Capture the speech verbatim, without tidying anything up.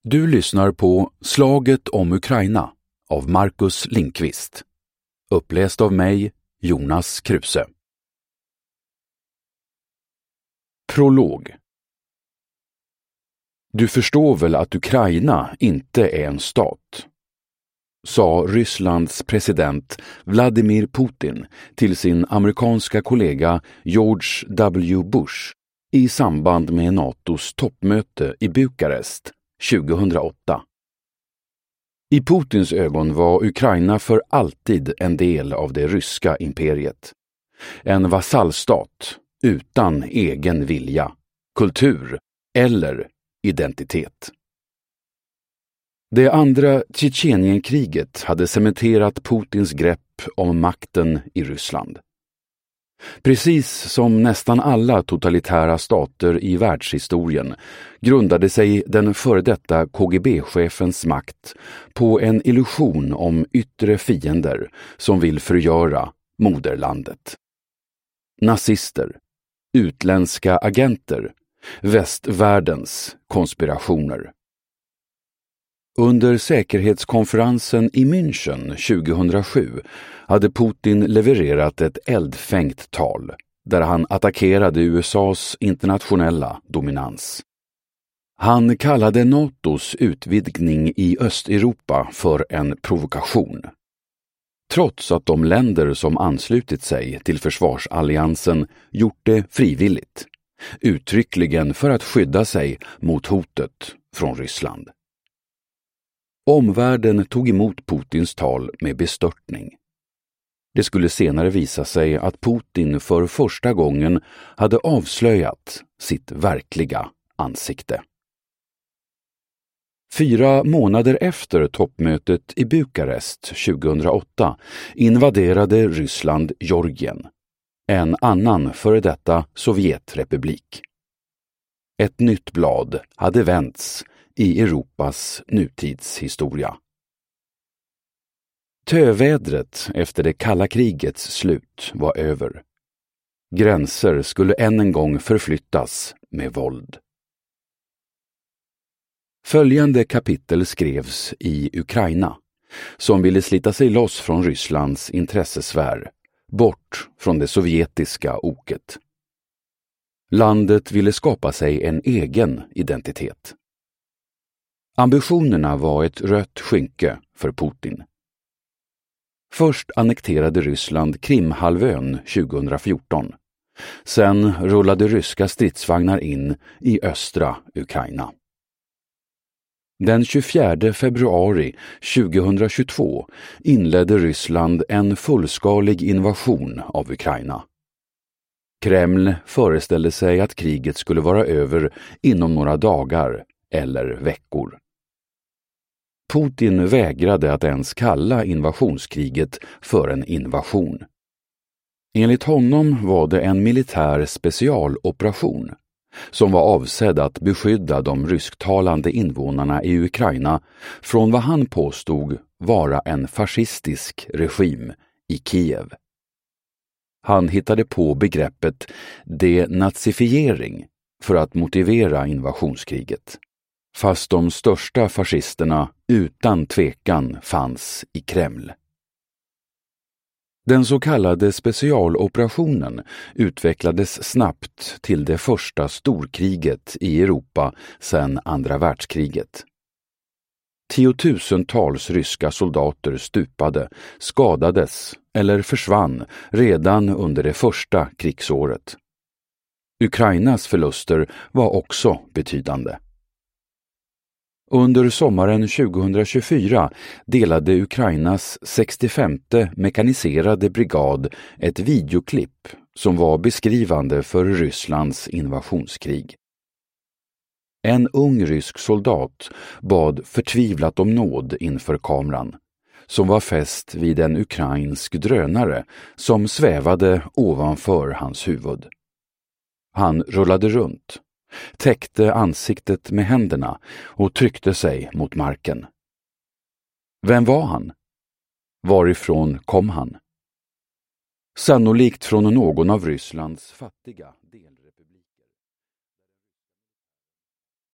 Du lyssnar på Slaget om Ukraina av Marcus Lindqvist. Uppläst av mig, Jonas Kruse. Prolog. Du förstår väl att Ukraina inte är en stat, sa Rysslands president Vladimir Putin till sin amerikanska kollega George W. Bush i samband med NATOs toppmöte i Bukarest tjugohundraåtta. I Putins ögon var Ukraina för alltid en del av det ryska imperiet. En vasallstat utan egen vilja, kultur eller identitet. Det andra Tjetjenienkriget hade cementerat Putins grepp om makten i Ryssland. Precis som nästan alla totalitära stater i världshistorien grundade sig den före detta K G B-chefens makt på en illusion om yttre fiender som vill förgöra moderlandet. Nazister, utländska agenter, västvärldens konspirationer. Under säkerhetskonferensen i München tjugohundrasju hade Putin levererat ett eldfängt tal där han attackerade U S A:s internationella dominans. Han kallade NATOs utvidgning i Östeuropa för en provokation. Trots att de länder som anslutit sig till försvarsalliansen gjort det frivilligt, uttryckligen för att skydda sig mot hotet från Ryssland. Omvärlden tog emot Putins tal med bestörtning. Det skulle senare visa sig att Putin för första gången hade avslöjat sitt verkliga ansikte. Fyra månader efter toppmötet i Bukarest tjugohundraåtta invaderade Ryssland Georgien, en annan före detta Sovjetrepublik. Ett nytt blad hade vänts i Europas nutidshistoria. Tövädret efter det kalla krigets slut var över. Gränser skulle än en gång förflyttas med våld. Följande kapitel skrevs i Ukraina, som ville slita sig loss från Rysslands intressesfär, bort från det sovjetiska oket. Landet ville skapa sig en egen identitet. Ambitionerna var ett rött skynke för Putin. Först annekterade Ryssland Krimhalvön tjugohundrafjorton. Sen rullade ryska stridsvagnar in i östra Ukraina. Den tjugofjärde februari tjugohundratjugotvå inledde Ryssland en fullskalig invasion av Ukraina. Kreml föreställde sig att kriget skulle vara över inom några dagar eller veckor. Putin vägrade att ens kalla invasionskriget för en invasion. Enligt honom var det en militär specialoperation som var avsedd att beskydda de rysktalande invånarna i Ukraina från vad han påstod vara en fascistisk regim i Kiev. Han hittade på begreppet denazifiering för att motivera invasionskriget, fast de största fascisterna utan tvekan fanns i Kreml. Den så kallade specialoperationen utvecklades snabbt till det första storkriget i Europa sedan andra världskriget. Tiotusentals ryska soldater stupade, skadades eller försvann redan under det första krigsåret. Ukrainas förluster var också betydande. Under sommaren tjugohundratjugofyra delade Ukrainas sextiofemte mekaniserade brigad ett videoklipp som var beskrivande för Rysslands invasionskrig. En ung rysk soldat bad förtvivlat om nåd inför kameran, som var fäst vid en ukrainsk drönare som svävade ovanför hans huvud. Han rullade runt, täckte ansiktet med händerna och tryckte sig mot marken. Vem var han? Varifrån kom han? Sannolikt från någon av Rysslands fattiga delar.